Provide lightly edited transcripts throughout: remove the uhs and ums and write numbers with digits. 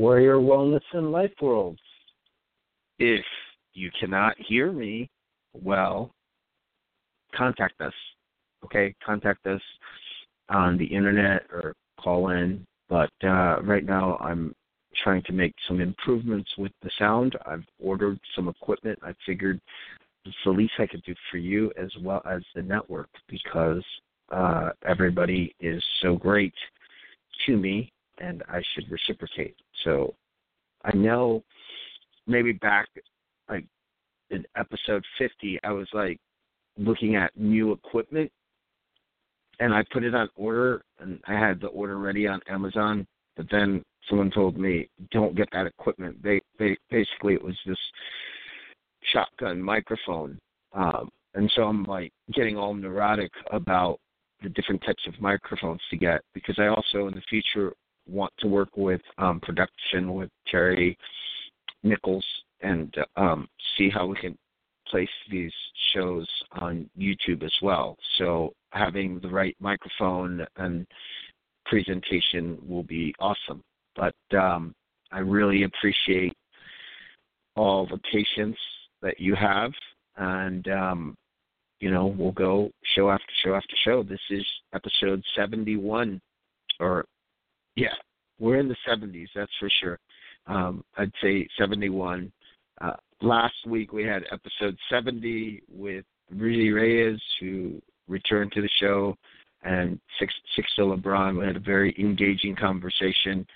Warrior Wellness and Life Worlds. If you cannot hear me, well, contact us. Okay, contact us on the internet or call in. But right now I'm trying to make some improvements with the sound. I've ordered some equipment. I figured it's the least I could do for you as well as the network, because everybody is so great to me and I should reciprocate. So I know maybe back like in episode 50, I was like looking at new equipment and I put it on order and I had the order ready on Amazon, but then someone told me, don't get that equipment. Basically, it was this shotgun microphone. And so I'm like getting all neurotic about the different types of microphones to get, because I also in the future want to work with production with Terry Nichols and see how we can place these shows on YouTube as well. So having the right microphone and presentation will be awesome. But I really appreciate all the patience that you have, and we'll go show after show after show. This is episode 71, or yeah, we're in the 70s, that's for sure. I'd say 71. Last week we had episode 70 with Rudy Reyes, who returned to the show, and Sixto LeBron. We had a very engaging conversation.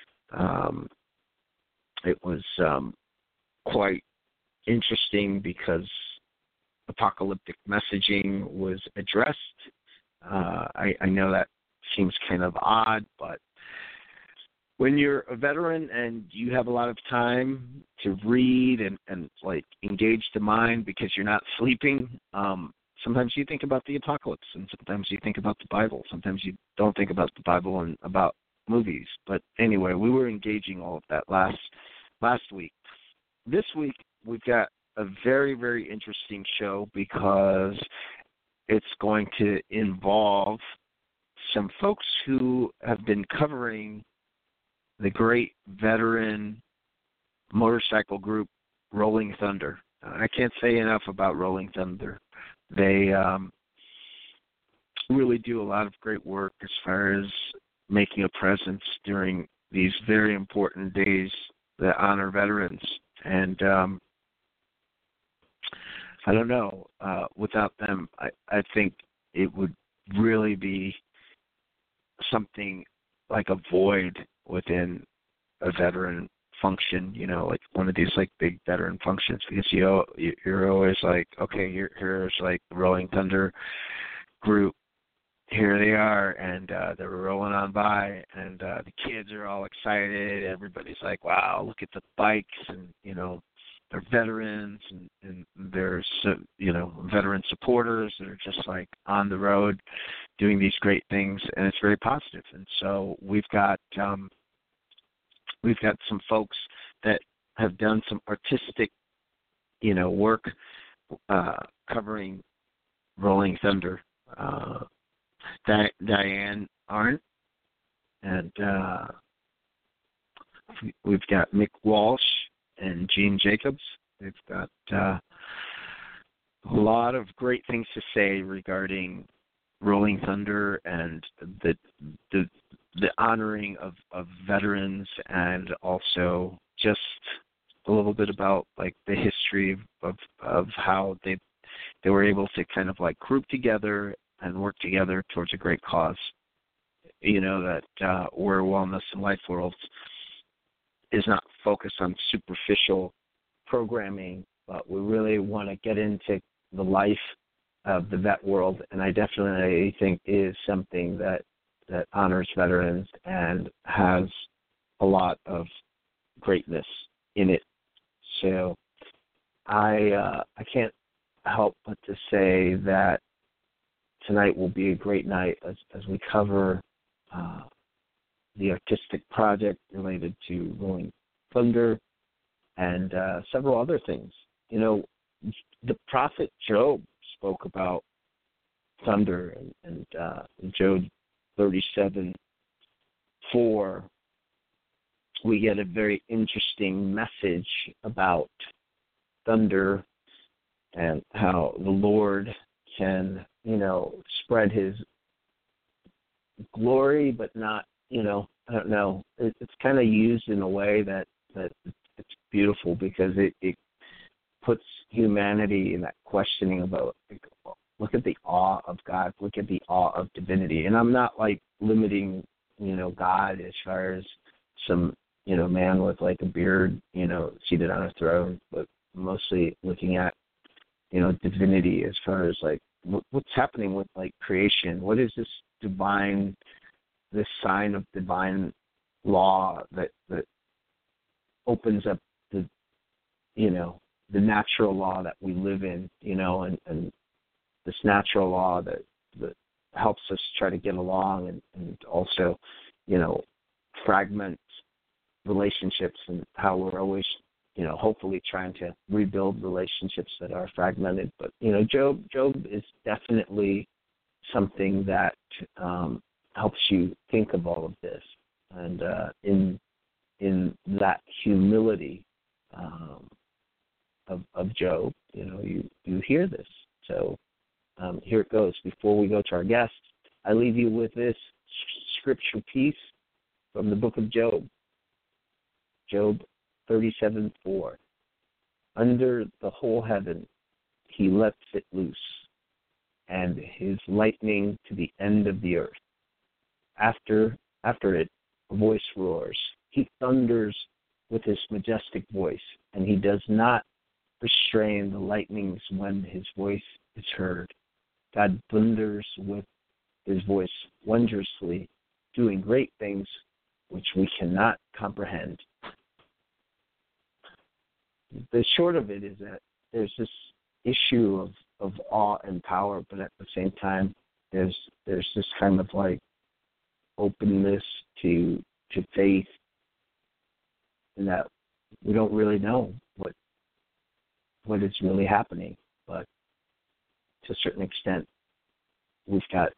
It was quite interesting because apocalyptic messaging was addressed. I know that seems kind of odd, but when you're a veteran and you have a lot of time to read and like engage the mind because you're not sleeping, sometimes you think about the apocalypse, and sometimes you think about the Bible. Sometimes you don't think about the Bible and about movies. But anyway, we were engaging all of that last week. This week, we've got a very, very interesting show because it's going to involve some folks who have been covering the great veteran motorcycle group Rolling Thunder. I can't say enough about Rolling Thunder. They really do a lot of great work as far as making a presence during these very important days that honor veterans. And I don't know, without them, I think it would really be something like a void within a veteran function, like one of these like big veteran functions, because you're always like, okay, here's like the Rolling Thunder group, here they are, and they're rolling on by, and the kids are all excited. Everybody's like, wow, look at the bikes, and they're veterans, and there's veteran supporters that are just like on the road doing these great things, and it's very positive. And so we've got some folks that have done some artistic work covering Rolling Thunder. Diane Arndt, and we've got Mick Walsh and Gene Jacobs. They've got a lot of great things to say regarding Rolling Thunder and the honoring of veterans, and also just a little bit about like the history of how they were able to kind of like group together and work together towards a great cause. That Warrior Wellness and Life Worlds is not focused on superficial programming, but we really want to get into the life of the vet world, and I definitely think is something that honors veterans and has a lot of greatness in it. So I can't help but to say that tonight will be a great night as we cover the artistic project related to Rolling Thunder and several other things. The prophet Job spoke about thunder, and Job 37:4 we get a very interesting message about thunder and how the Lord can, spread his glory, but not, I don't know. It's kind of used in a way that it's beautiful because it puts humanity in that questioning about, look at the awe of God, look at the awe of divinity. And I'm not like limiting, God as far as some, man with like a beard, seated on a throne, but mostly looking at, divinity as far as like what's happening with like creation. What is this sign of divine law that opens up the natural law that we live in, and this natural law that helps us try to get along and also, fragment relationships, and how we're always, hopefully trying to rebuild relationships that are fragmented. But, Job is definitely something that helps you think of all of this. And in that humility of Job, you hear this. So here it goes. Before we go to our guests, I leave you with this scripture piece from the book of Job. Job 37:4. Under the whole heaven he lets it loose, and his lightning to the end of the earth. After it, a voice roars. He thunders with his majestic voice, and he does not restrain the lightnings when his voice is heard. God thunders with his voice wondrously, doing great things which we cannot comprehend. The short of it is that there's this issue of awe and power, but at the same time, there's this kind of like openness to faith, and that we don't really know what is really happening, but to a certain extent, we've got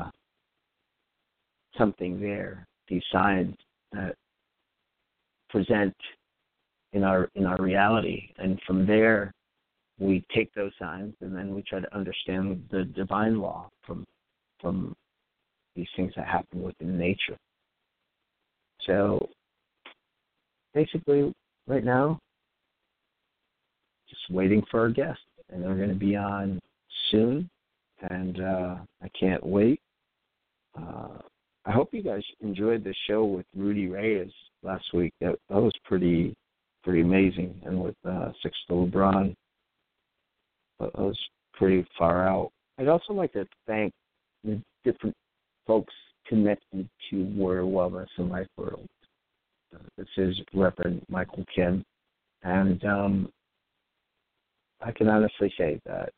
something there, these signs that present in our reality, and from there we take those signs and then we try to understand the divine law from these things that happen within nature. So basically right now, just waiting for our guests, and they're going to be on soon, and I can't wait. I hope you guys enjoyed the show with Rudy Reyes last week. That was pretty amazing, and with Sixto LeBron, that was pretty far out. I'd also like to thank the different folks connected to Warrior Wellness and Life World. This is Reverend Michael Kim, and I can honestly say that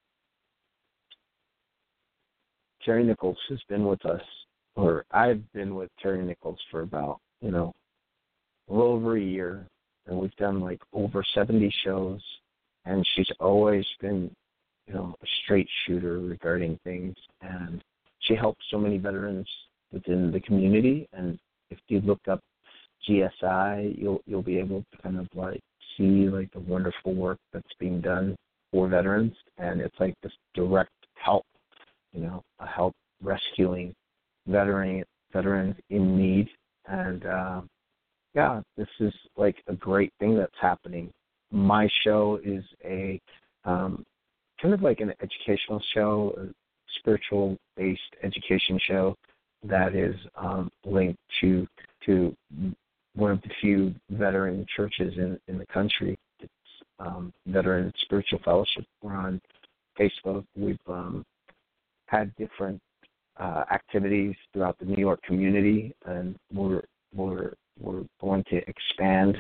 Terry Nichols has been with us, or I've been with Terry Nichols for about, a little over a year, and we've done like over 70 shows, and she's always been, a straight shooter regarding things, and she helps so many veterans within the community. And if you look up GSI, you'll be able to kind of like see like the wonderful work that's being done for veterans, and it's like this direct help, a help rescuing veterans in need. And this is like a great thing that's happening. My show is a kind of like an educational show, a spiritual-based education show that is linked to one of the few veteran churches in the country. It's Veteran Spiritual Fellowship. We're on Facebook. We've had different activities throughout the New York community, and we're going to expand.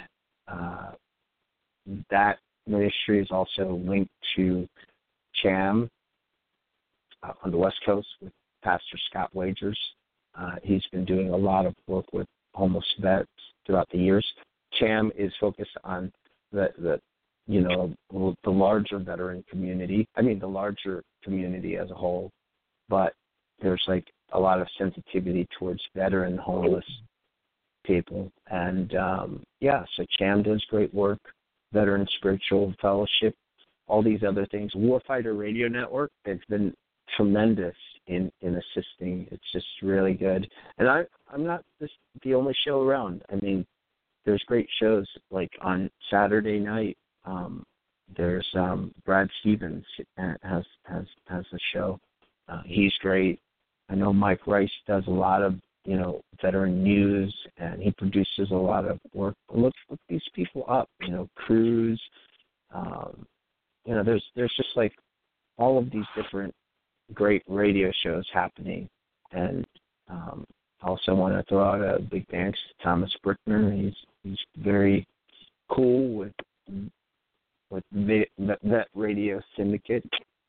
That ministry is also linked to CHAM on the West Coast with Pastor Scott Wagers. He's been doing a lot of work with homeless vets throughout the years. CHAM is focused on the larger veteran community. I mean, the larger community as a whole, but there's like a lot of sensitivity towards veteran homeless people. And, so CHAM does great work, Veteran Spiritual Fellowship, all these other things. Warfighter Radio Network, it's been tremendous in assisting. It's just really good. And I'm not just the only show around. I mean, there's great shows like on Saturday night. There's Brad Stevens has a show. He's great. I know Mike Rice does a lot of veteran news, and he produces a lot of work. Look these people up. Cruz. There's just like all of these different great radio shows happening, and I also want to throw out a big thanks to Thomas Brickner. He's very cool with Vet Radio Syndicate.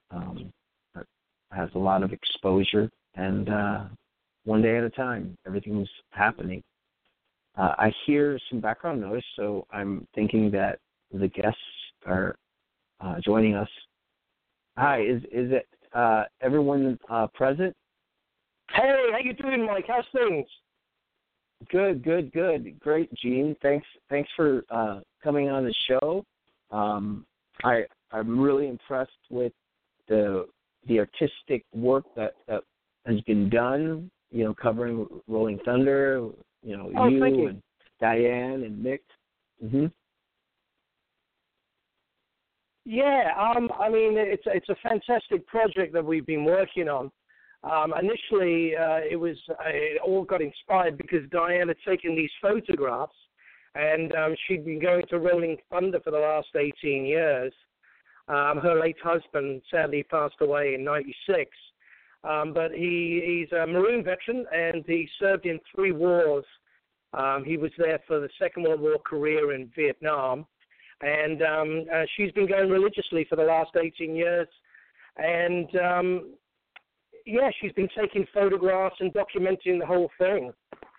Has a lot of exposure, and one day at a time, everything's happening. I hear some background noise, so I'm thinking that the guests are joining us. Hi, is it everyone present? Hey, how you doing, Mike? How's things? Good. Great, Gene. Thanks for coming on the show. I'm really impressed with the artistic work that has been done. Covering Rolling Thunder. You and Diane and Mick. Mm-hmm. Yeah, I mean, it's a fantastic project that we've been working on. Initially, it all got inspired because Diane had taken these photographs, and she'd been going to Rolling Thunder for the last 18 years. Her late husband sadly passed away in '96, but he's a Marine veteran, and he served in 3 wars. He was there for the Second World War, Korea, and Vietnam. And she's been going religiously for the last 18 years. And, she's been taking photographs and documenting the whole thing.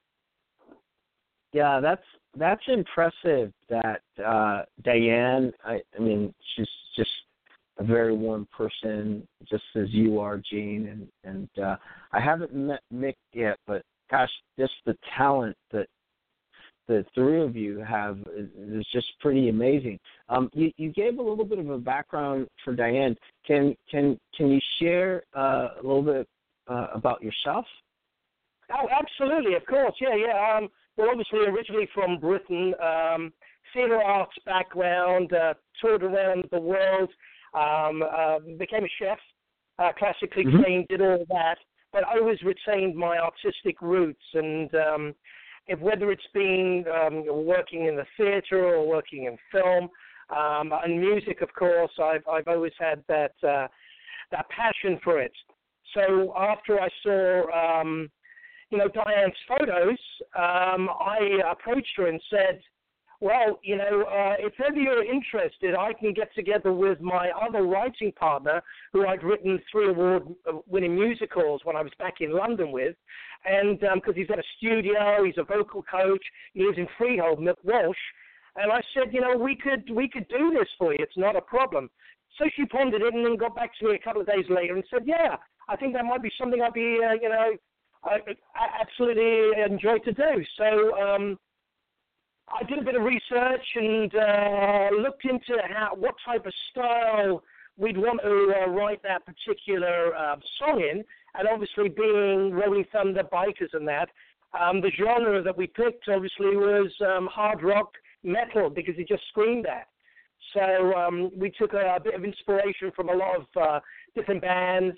Yeah, that's impressive that Diane, I mean, she's just a very warm person, just as you are, Gene. And I haven't met Mick yet, but, gosh, just the talent that the 3 of you have is just pretty amazing. You gave a little bit of a background for Diane. Can you share a little bit about yourself? Oh, absolutely, of course, yeah. Well, obviously, originally from Britain, theatre arts background, toured around the world, became a chef, classically trained, did all that, but I always retained my artistic roots, and whether it's been working in the theatre or working in film, and music, of course, I've always had that passion for it. So after I saw, Diane's photos, I approached her and said, well, if ever you're interested, I can get together with my other writing partner, who I'd written 3 award-winning musicals when I was back in London with, and because he's got a studio, he's a vocal coach, he lives in Freehold, Mick Walsh, and I said, we could do this for you. It's not a problem. So she pondered it and then got back to me a couple of days later and said, yeah, I think that might be something I'd be, I absolutely enjoy to do. So I did a bit of research and looked into what type of style we'd want to write that particular song in, and obviously being Rolling Thunder bikers and that, the genre that we picked obviously was hard rock metal because it just screamed that. So we took a bit of inspiration from a lot of different bands,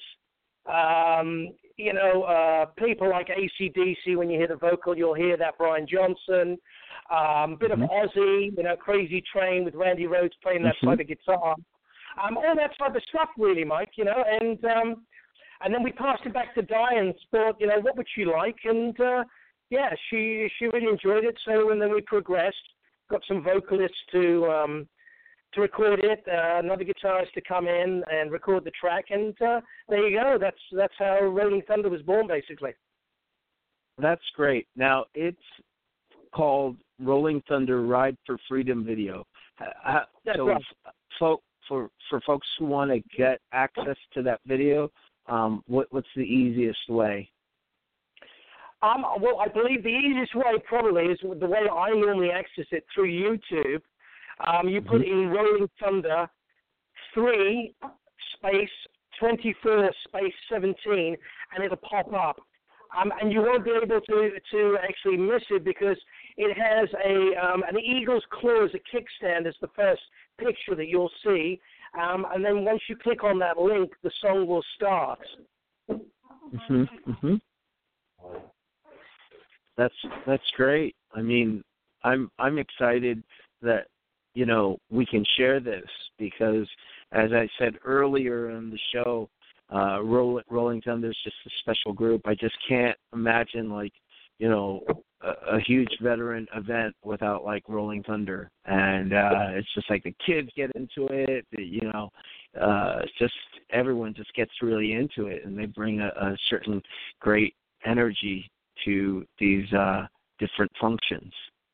people like AC/DC. When you hear the vocal, you'll hear that Brian Johnson. Bit of Ozzy, Crazy Train with Randy Rhoads playing that type of guitar. All that type of stuff, really, Mike, and then we passed it back to Diane, thought, what would she like? And, she really enjoyed it. So, and then we progressed, got some vocalists to record it, another guitarist to come in and record the track, and there you go. That's how Rolling Thunder was born, basically. That's great. Now, it's called Rolling Thunder Ride for Freedom video. That's so right. For folks who want to get access to that video, what's the easiest way? Well, I believe the easiest way probably is the way I normally access it through YouTube. You put in Rolling Thunder 3 space 24 space 17, and it'll pop up. And you won't be able to actually miss it because it has an eagle's claw as a kickstand as the first picture that you'll see. And then once you click on that link, the song will start. That's great. I mean, I'm excited that we can share this because, as I said earlier in the show, Rolling Thunder is just a special group. I just can't imagine a huge veteran event without Rolling Thunder, and it's just the kids get into it. It's just everyone just gets really into it, and they bring a certain great energy to these different functions.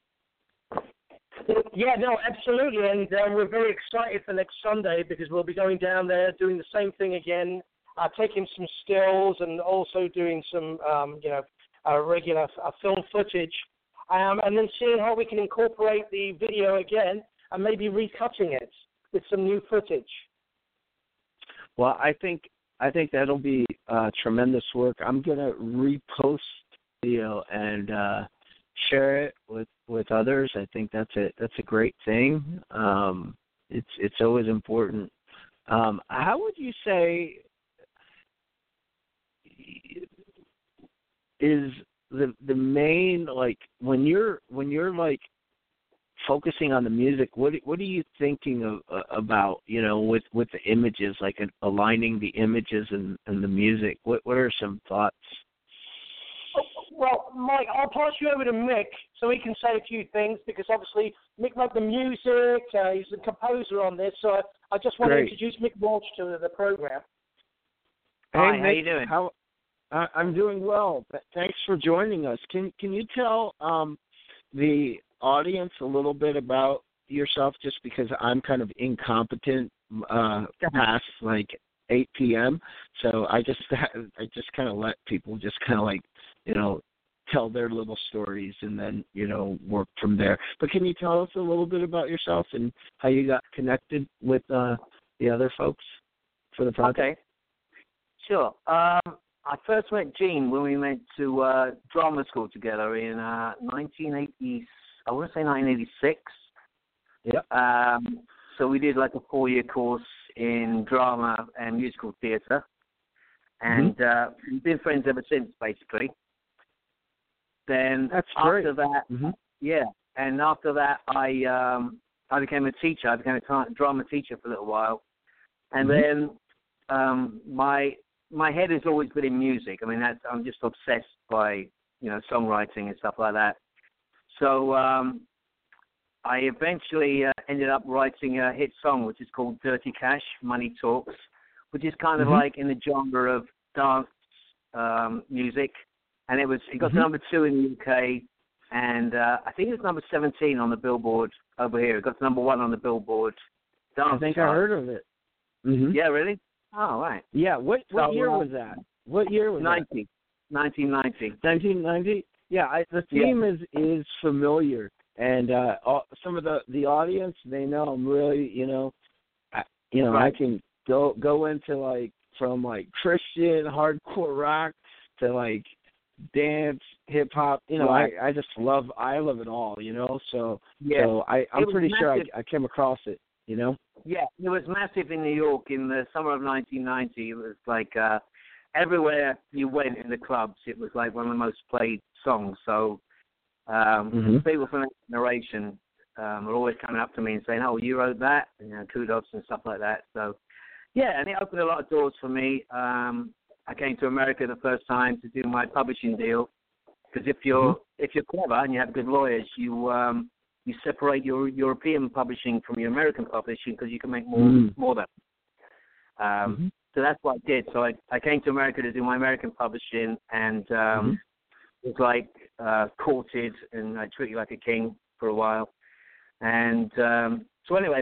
Yeah, no, absolutely, and we're very excited for next Sunday because we'll be going down there doing the same thing again, taking some stills and also doing some, regular film footage, and then seeing how we can incorporate the video again and maybe recutting it with some new footage. Well, I think that'll be tremendous work. I'm gonna repost the video and share it with others. I think that's a great thing. It's always important. How would you say is the main when you're focusing on the music, what are you thinking about with the images, aligning the images and the music? What are some thoughts? Well, Mike, I'll pass you over to Mick so he can say a few things because obviously Mick wrote the music. He's the composer on this, so I just want to introduce Mick Walsh to the program. Hey, Hi, Mick, how you doing? I'm doing well. Thanks for joining us. Can you tell the audience a little bit about yourself? Just because I'm kind of incompetent past 8 p.m. So I just kind of let people just kind of tell their little stories and then work from there. But can you tell us a little bit about yourself and how you got connected with the other folks for the project? Okay, sure. I first met Gene when we went to drama school together in 1980. I want to say 1986. Yeah. So we did a 4-year course in drama and musical theatre, and we've been friends ever since, basically. Then That's after great. that, yeah, and after that, I became a teacher. I became a drama teacher for a little while, and then my head has always been in music. I mean, I'm just obsessed by songwriting and stuff like that. So I eventually ended up writing a hit song, which is called Dirty Cash, Money Talks, which is kind of in the genre of dance music. And it got to number 2 in the UK, and I think it was number 17 on the Billboard over here. It got to number 1 on the Billboard dance I think chart. I heard of it. Yeah, really? Oh, right. Yeah, what year was that? What year was 1990. 1990? Yeah, the theme is familiar. And some of the audience, they know I'm really, I can go into from Christian hardcore rock to dance, hip hop. I just love it all. So I'm pretty sure I came across it. Yeah, it was massive in New York in the summer of 1990. It was everywhere you went in the clubs, it was one of the most played songs. So people from that generation were always coming up to me and saying, "Oh, you wrote that," kudos and stuff like that. So, yeah, and it opened a lot of doors for me. I came to America the first time to do my publishing deal because if you're clever and you have good lawyers, you separate your European publishing from your American publishing because you can make more than. So that's what I did. So I came to America to do my American publishing, and it was courted, and I treated you like a king for a while. And so anyway,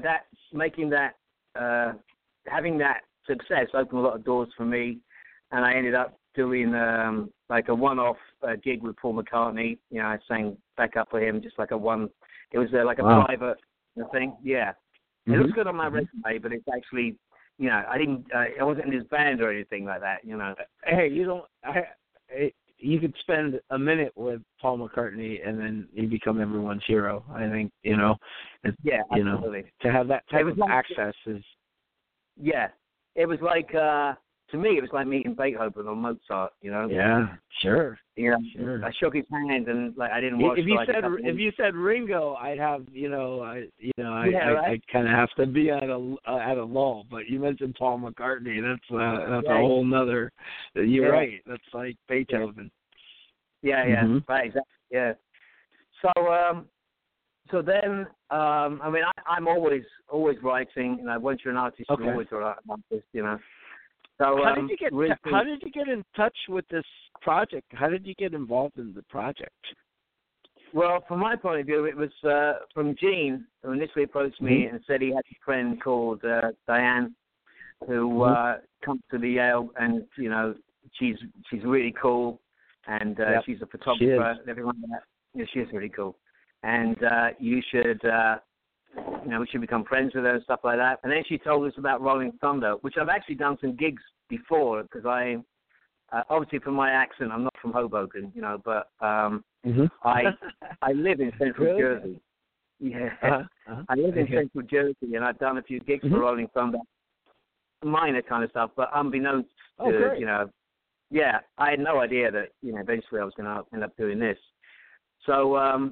having that success opened a lot of doors for me, and I ended up doing like a one-off gig with Paul McCartney. You know, I sang back up for him, just like a one. It was like a private thing. Yeah, it looks good on my resume, but it's actually, you know, I wasn't in his band or anything like that. You know. Hey, you could spend a minute with Paul McCartney and then you become everyone's hero. I think, you know. Yeah, you absolutely. know, to have that type of access is. Yeah, it was like to me, it was like meeting Beethoven or Mozart. You know. Yeah, sure. You know, sure. I shook his hand and like I didn't watch. If you said Ringo, I'd have I kind of have to be at a lull. But you mentioned Paul McCartney. That's a whole nother. You're right. That's like Beethoven. Yeah, right, exactly. Yeah. So then, I mean, I'm always writing. You know, once you're an artist, you're always an artist. You know. So how did you get in touch with this project? How did you get involved in the project? Well, from my point of view, it was from Gene, who initially approached me and said he had a friend called Diane, who comes to the Yale, and you know, she's really cool, and she's a photographer and everything like that. Yeah, she is really cool, and you should. You know, we should become friends with her and stuff like that. And then she told us about Rolling Thunder, which I've actually done some gigs before because I, obviously from my accent, I'm not from Hoboken, you know, but I live in Central Jersey. Yeah, I live in Central Jersey, and I've done a few gigs for Rolling Thunder, minor kind of stuff, but unbeknownst to, you know, yeah, I had no idea that, you know, eventually I was going to end up doing this. So,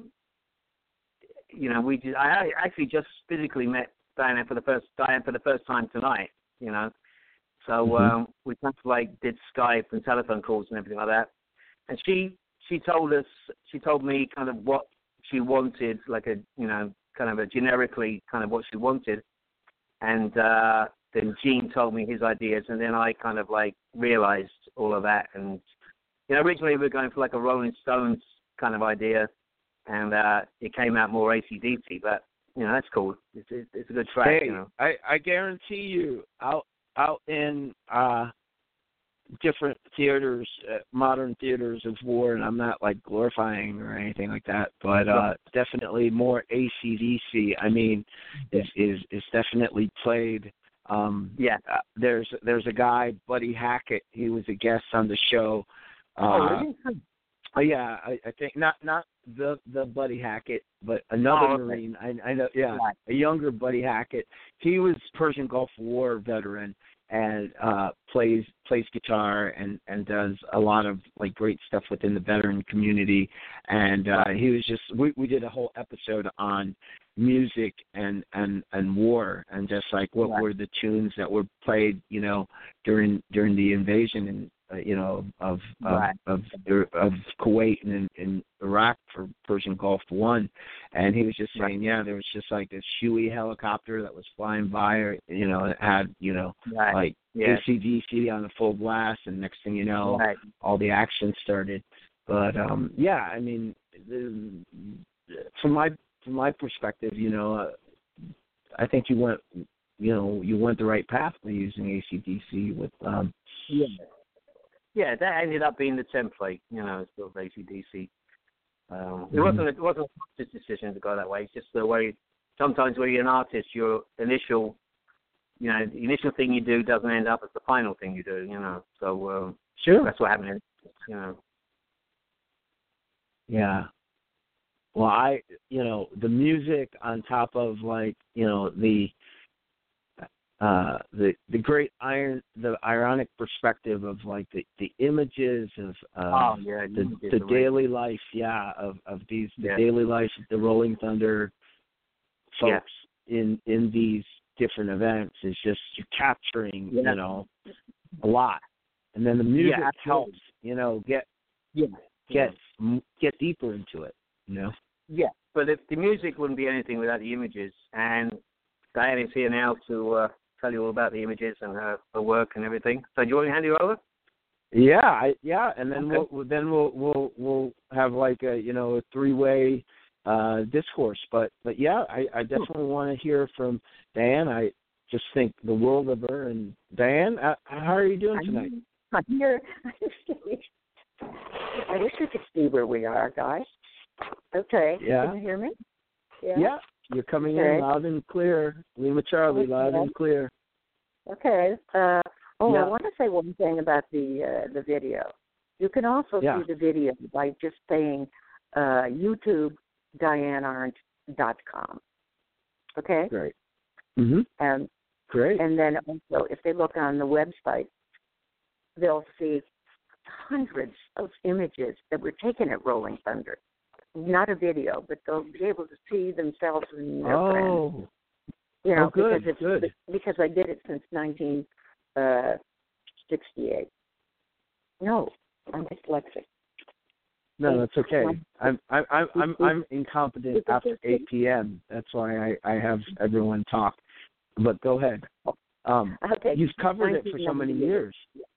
you know, I actually just physically met Diane for the first time tonight, you know. So we kind of like did Skype and telephone calls and everything like that. And she told me kind of what she wanted, like a, you know, kind of a generically kind of what she wanted. And then Gene told me his ideas, and then I kind of like realized all of that. And, you know, originally we were going for like a Rolling Stones kind of idea. And it came out more AC/DC, but you know that's cool. It's a good track. Hey, you know? I guarantee you, out in different theaters, modern theaters of war, and I'm not like glorifying or anything like that, but definitely more AC/DC. I mean, is definitely played. There's a guy, Buddy Hackett. He was a guest on the show. Really? Yeah, I think not the Buddy Hackett, but another Marine. I know, a younger Buddy Hackett. He was Persian Gulf War veteran and plays guitar and does a lot of like great stuff within the veteran community. And he was just we did a whole episode on music and war and just like what were the tunes that were played, you know, during the invasion and you know, of Kuwait and Iraq for Persian Gulf One, and he was just saying, there was just like this Huey helicopter that was flying by, you know, it had, you know, like AC/DC on the full blast, and next thing you know, all the action started. But I mean, from my perspective, you know, I think you went the right path by using AC/DC with Yeah, that ended up being the template, you know, sort of AC/DC. It wasn't a conscious decision to go that way. It's just the way. Sometimes when you're an artist, your initial thing you do doesn't end up as the final thing you do, you know. So that's what happened, you know. Yeah. Well, the music on top of like, you know, the great the ironic perspective of like the images of the daily life of these daily life of the Rolling Thunder folks in these different events is just you're capturing you know a lot, and then the music helps you know get deeper into it, you know. Yeah, but if the music wouldn't be anything without the images, and Diane is here now to tell you all about the images and her work and everything. So do you want me to hand you over? And then we'll have like a three-way discourse. But I definitely want to hear from Diane. I just think the world of her. And Diane, how are you doing tonight? I'm here. I wish we could see where we are, guys. Okay. Yeah. Can you hear me? Yeah. You're coming in loud and clear. Lima Charlie, loud and clear. Okay. I Yeah. want to say one thing about the video. You can also see the video by just saying YouTube DianeArendt.com. Okay? Great. Mm-hmm. Great. And then also, if they look on the website, they'll see hundreds of images that were taken at Rolling Thunder. Not a video, but they'll be able to see themselves and their friends. You know, good, because I did it since 1968. No, I'm dyslexic. No, that's okay. I'm incompetent after 8 p.m. That's why I have everyone talk. But go ahead. Okay. You've covered it for so many years.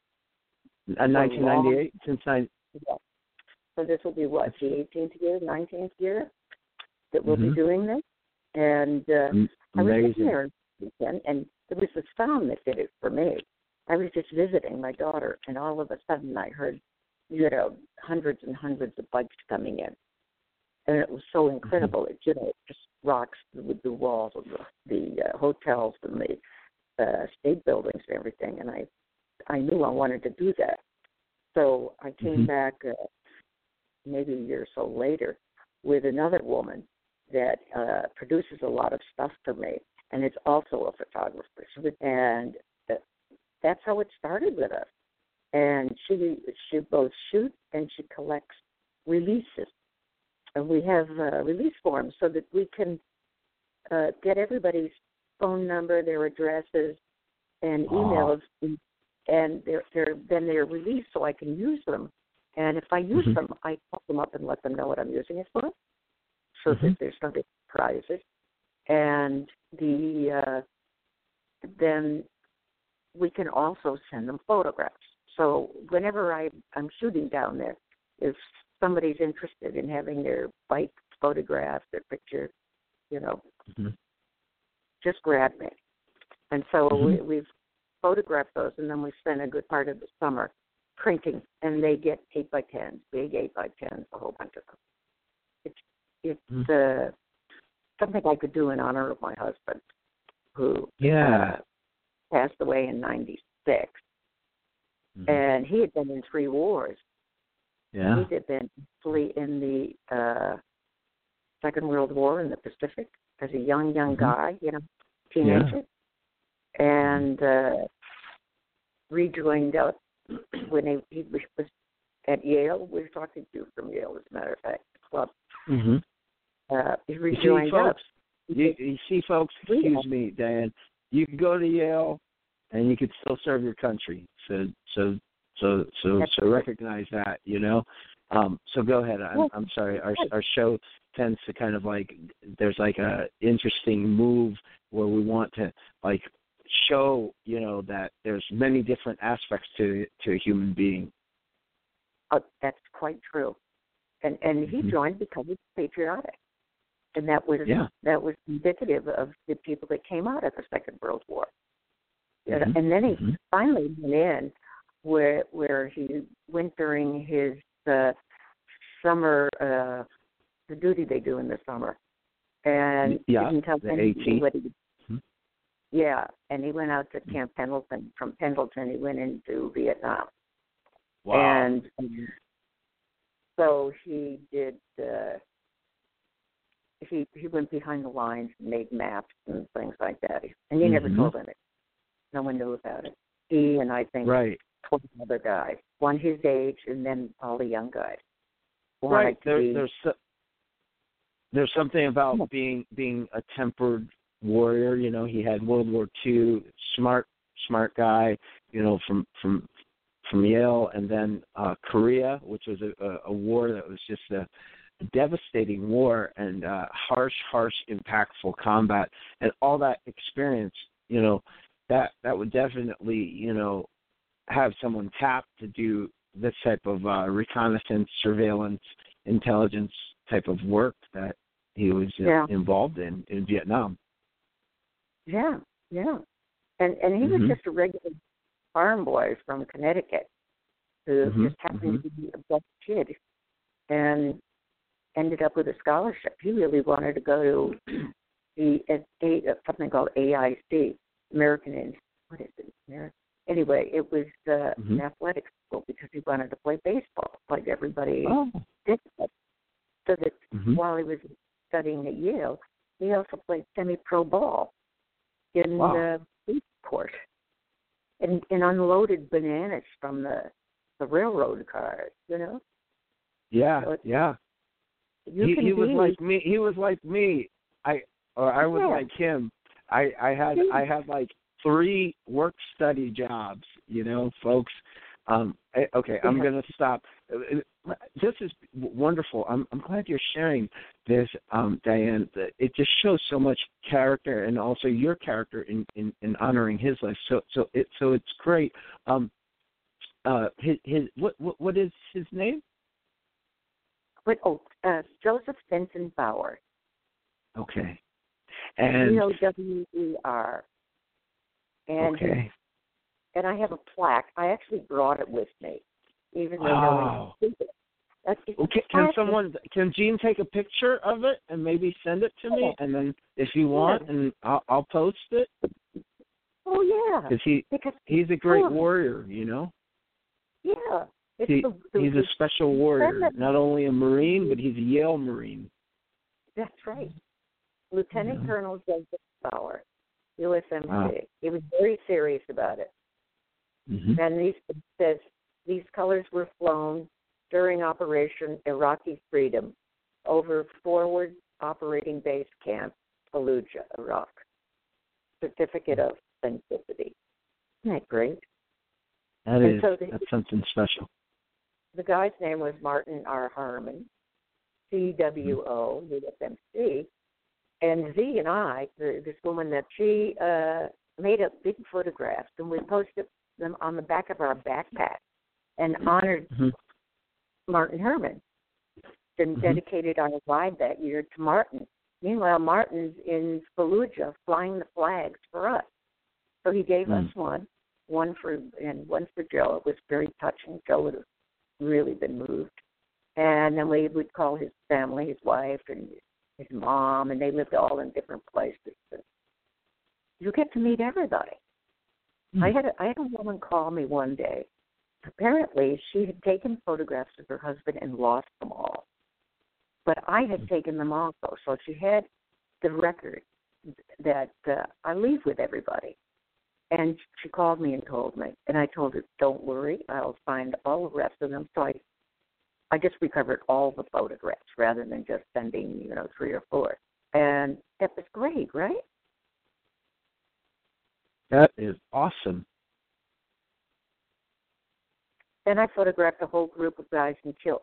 1998 since I. Yeah. So this will be what, the 18th year, 19th year that we'll be doing this, and I was sitting there and it was the sound that did it for me. I was just visiting my daughter, and all of a sudden I heard, hundreds and hundreds of bikes coming in, and it was so incredible. It just rocks with the walls of the hotels and the state buildings and everything, and I knew I wanted to do that. So I came back maybe a year or so later with another woman that produces a lot of stuff for me, and is also a photographer. And that's how it started with us. And she both shoots and she collects releases. And we have release forms so that we can get everybody's phone number, their addresses, and emails, and they're released so I can use them. And if I use them, I pop them up and let them know what I'm using it for, so that there's no big surprises. And then we can also send them photographs. So whenever I'm shooting down there, if somebody's interested in having their bike photographed, their picture, just grab me. And so we've photographed those, and then we spend a good part of the summer printing, and they get 8x10s, big 8x10s, a whole bunch of them. It's something I could do in honor of my husband, who passed away in 96. And he had been in 3 wars. Yeah. He had been in the Second World War in the Pacific as a young guy, teenager. And rejoined up when he was at Yale. We were talking to from Yale, as a matter of fact, the club. He rejoined up. You see, folks, excuse me, Diane, you can go to Yale and you can still serve your country. So recognize that, So go ahead. I'm sorry. Our show tends to kind of there's a interesting move where we want to show, that there's many different aspects to a human being. Oh, that's quite true. And he joined because he's patriotic. And that was indicative of the people that came out of the Second World War. And then he finally went in where he went during his summer, the duty they do in the summer. And didn't tell anybody what he Yeah, and he went out to Camp Pendleton. From Pendleton, he went into Vietnam. Wow. And so he did. He went behind the lines, and made maps and things like that. And he never told anyone. No one knew about it. He and I think 20 other guys, one his age, and then all the young guys. Right. There's something about being a tempered warrior. He had World War II, smart guy. From Yale, and then Korea, which was a war that was just a devastating war, and harsh, impactful combat, and all that experience. That would definitely have someone tapped to do this type of reconnaissance, surveillance, intelligence type of work that he was involved in Vietnam. Yeah. And he was just a regular farm boy from Connecticut, who just happened to be a black kid and ended up with a scholarship. He really wanted to go to something called AIC, American, what is it? Anyway, it was an athletic school because he wanted to play baseball like everybody did. So that while he was studying at Yale, he also played semi-pro ball in the beach court and unloaded bananas from the railroad cars, you know? Yeah, so yeah. He was like me. He was like me. I was like him. I had like 3 work-study jobs, you know, folks. Okay, I'm going to stop. This is wonderful. I'm glad you're sharing this, Diane. It just shows so much character and also your character in honoring his life. So it's great. What is his name? Joseph Vincent Bauer. Okay. And BOWER. And and I have a plaque. I actually brought it with me, even though no one can see it. Okay, can Jean take a picture of it and maybe send it to me, and then if you want, and I'll post it. Oh yeah, because he's a great warrior, you know. Yeah, he's a special warrior. Not only a Marine, but he's a Yale Marine. That's right, Lieutenant Colonel Joseph Bauer, USMC. He was very serious about it. And these colors were flown during Operation Iraqi Freedom over Forward Operating Base Camp, Fallujah, Iraq. Certificate of Authenticity. Isn't that great? That's something special. The guy's name was Martin R. Harmon, CWO, USMC, and Z and I, this woman, that she made up big photographs, and we posted them on the back of our backpack and honored Martin Herman and dedicated our ride that year to Martin. Meanwhile, Martin's in Fallujah flying the flags for us. So he gave us one for Joe. It was very touching. Joe would have really been moved. And then we would call his family, his wife and his mom, and they lived all in different places. You get to meet everybody. I had a woman call me one day. Apparently, she had taken photographs of her husband and lost them all. But I had taken them also, so she had the record that I leave with everybody. And she called me and told me. And I told her, don't worry, I'll find all the rest of them. So I just recovered all the photographs rather than just sending, 3 or 4. And that was great, right? That is awesome. Then I photographed a whole group of guys in kilts.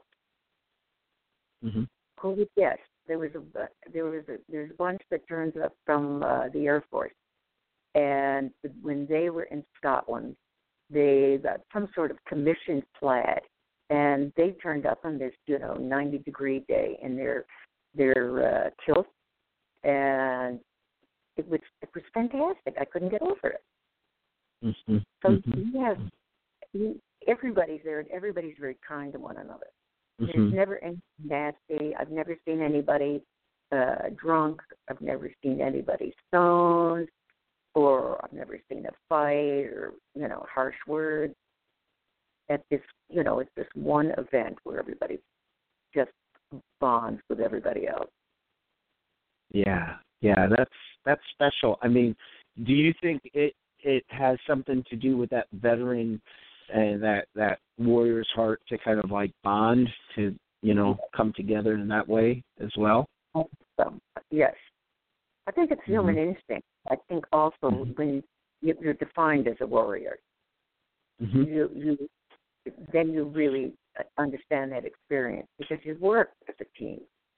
Who would guess? There's a bunch that turns up from the Air Force, and when they were in Scotland, they got some sort of commissioned plaid, and they turned up on this 90-degree day in their kilts, and it was fantastic. I couldn't get over it. So yes, everybody's there, and everybody's very kind to one another. There's never anything nasty. I've never seen anybody drunk. I've never seen anybody stoned, or I've never seen a fight or harsh words. At this, it's this one event where everybody just bonds with everybody else. Yeah, that's special. I mean, do you think it has something to do with that veteran and that warrior's heart to kind of like bond, to come together in that way as well? Yes, I think it's human instinct. I think also when you're defined as a warrior, you really understand that experience because you work as a team.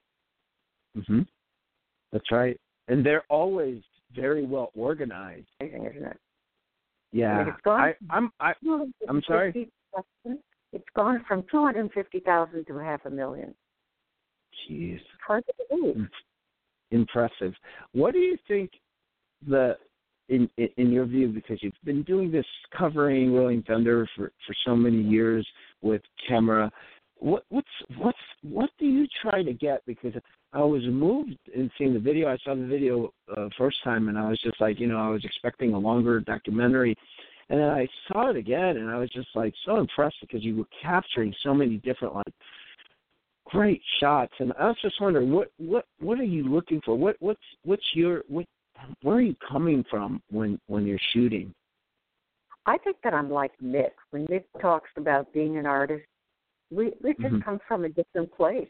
That's right, and they're always very well organized. Amazing, isn't it? Yeah, I'm sorry. It's gone from 250,000 to 500,000. Jeez, Hard to believe. Impressive. What do you think the in your view, because you've been doing this covering Rolling Thunder for so many years with camera, what do you try to get? Because I was moved in seeing the video. I saw the video first time, and I was just like, I was expecting a longer documentary. And then I saw it again, and I was just like so impressed because you were capturing so many different great shots. And I was just wondering, what are you looking for? Where are you coming from when you're shooting? I think that I'm like Mick. When Mick talks about being an artist, we just come from a different place.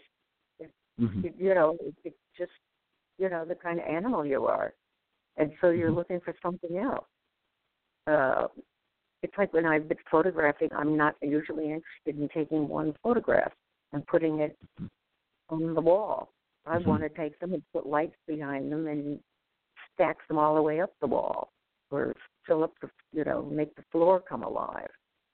It's just the kind of animal you are, and so you're looking for something else. It's like when I've been photographing, I'm not usually interested in taking one photograph and putting it on the wall. I want to take them and put lights behind them and stack them all the way up the wall, or fill up make the floor come alive.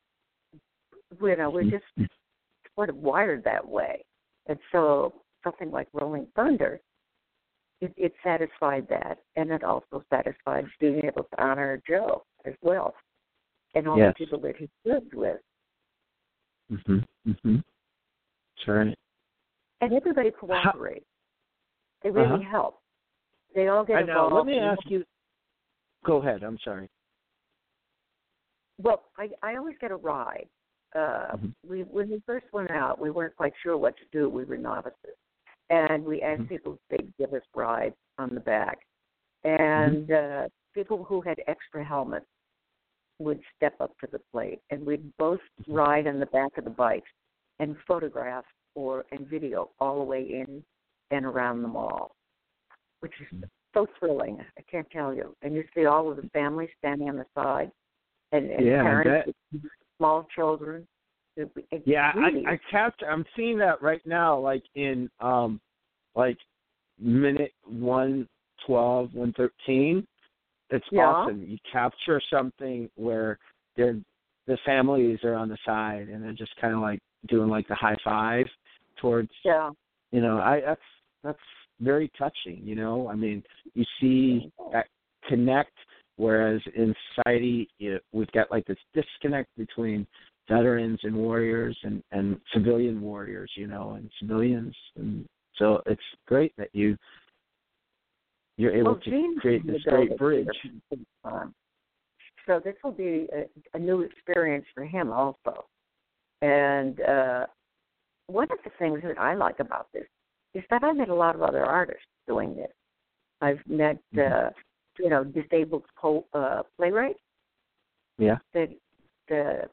We're just sort of wired that way. And so something like Rolling Thunder, it satisfied that, and it also satisfied being able to honor Joe as well, and all the people that he lived with. That's right. And everybody cooperates. They really help. They all get involved. Let me ask you. Go ahead. I'm sorry. Well, I always get a ride. When we first went out, we weren't quite sure what to do. We were novices. And we asked people if they'd give us rides on the back. And people who had extra helmets would step up to the plate. And we'd both ride on the back of the bikes and photograph and video all the way in and around the mall, which is so thrilling. I can't tell you. And you see all of the families standing on the side and parents with small children. I'm seeing that right now, like in minute 1:12, 1:13. It's awesome. You capture something where the families are on the side and they're just kind of like doing like the high five towards. That's very touching. I mean, you see that connect, whereas in society we've got like this disconnect between veterans and warriors and civilian warriors, and civilians. And so it's great that you're able to create this great bridge. So this will be a new experience for him also. And one of the things that I like about this is that I met a lot of other artists doing this. I've met, disabled playwrights. Yeah. That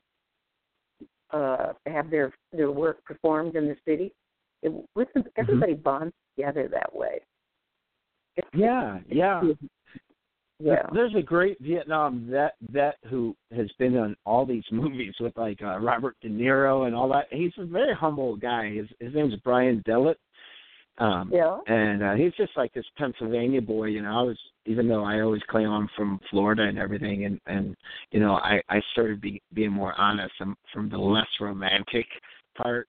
have their work performed in the city. Everybody bonds together that way. Yeah. There's a great Vietnam vet who has been on all these movies with like Robert De Niro and all that. He's a very humble guy. His name's Brian Dillett. And he's just like this Pennsylvania boy, even though I always claim I'm from Florida and everything, and I started being more honest. I'm from the less romantic part,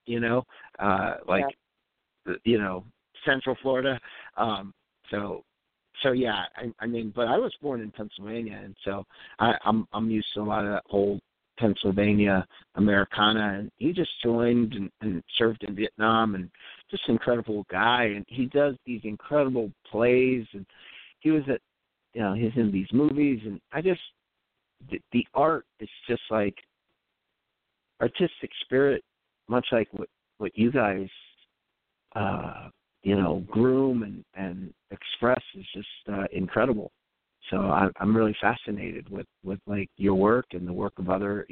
Central Florida. So yeah, I mean, but I was born in Pennsylvania, and so I'm used to a lot of that whole Pennsylvania Americana, and he just joined and served in Vietnam, and just an incredible guy, and he does these incredible plays, and he was he's in these movies, and I just the art is just like artistic spirit, much like what you guys groom and express is just incredible. So I'm really fascinated with like your work and the work of other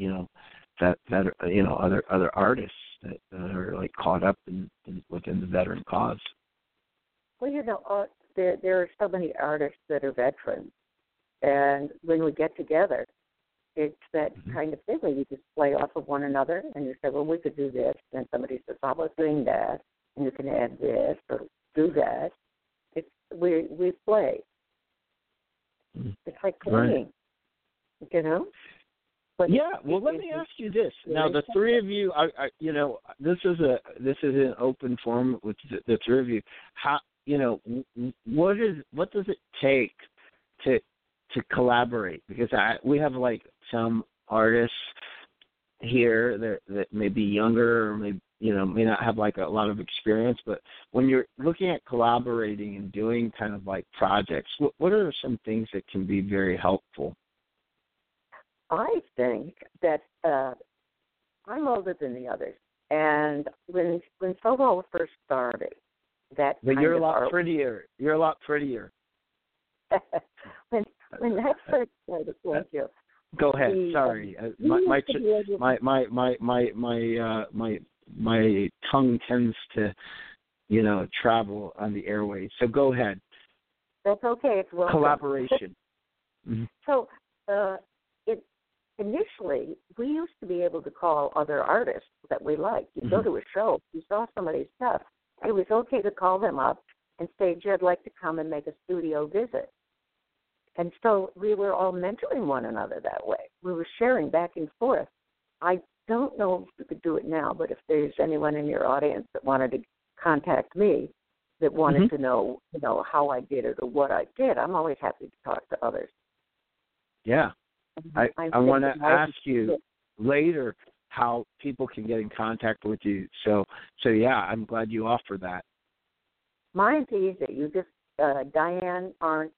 other artists that are like caught up within the veteran cause. Well, there are so many artists that are veterans, and when we get together, it's that kind of thing where you just play off of one another, and you say, well, we could do this, and somebody says, I was doing that, and you can add this or do that. We play. It's like playing, But let me ask you this. Now, the three of you, this is an open forum with the three of you. How, what does it take to collaborate? Because we have like some artists here that may be younger or may not have like a lot of experience, but when you're looking at collaborating and doing kind of like projects, what are some things that can be very helpful? I think that I'm older than the others, and when Soho first started, but you're a lot prettier. You're a lot prettier. when that first started, thank you. Go ahead. Sorry, my tongue tends to, travel on the airways. So go ahead. That's okay. It's welcome. Collaboration. Mm-hmm. So, initially, we used to be able to call other artists that we liked. You go to a show, you saw somebody's stuff. It was okay to call them up and say, "Gee, I'd like to come and make a studio visit." And so we were all mentoring one another that way. We were sharing back and forth. I don't know if we could do it now, but if there's anyone in your audience that wanted to contact me, that wanted to know, how I did it or what I did, I'm always happy to talk to others. Yeah. I want to ask you later how people can get in contact with you. So yeah, I'm glad you offer that. Mine's easy. You just Diane Arndt,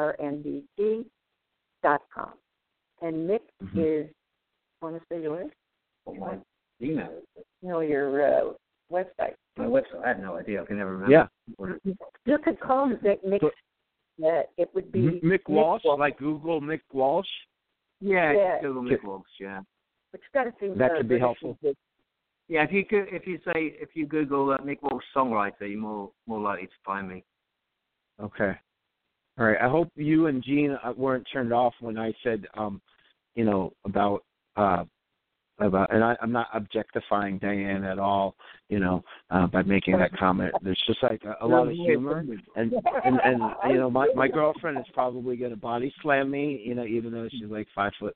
ARNDT.com. And Mick is, want to say yours? My email. No, your website. My website? I have no idea. I can never remember. Yeah. You could call Mick. It would be Mick Walsh, like Google Mick Walsh? Yeah. Google Mick Walsh, yeah. But you got to see that could be helpful. Yeah, if you Google Mick Walsh songwriter, you're more likely to find me. Okay. All right. I hope you and Gene weren't turned off when I said, about, and I'm not objectifying Diane at all, by making that comment. There's just like a lot of humor, and my girlfriend is probably going to body slam me, even though she's like 5 foot.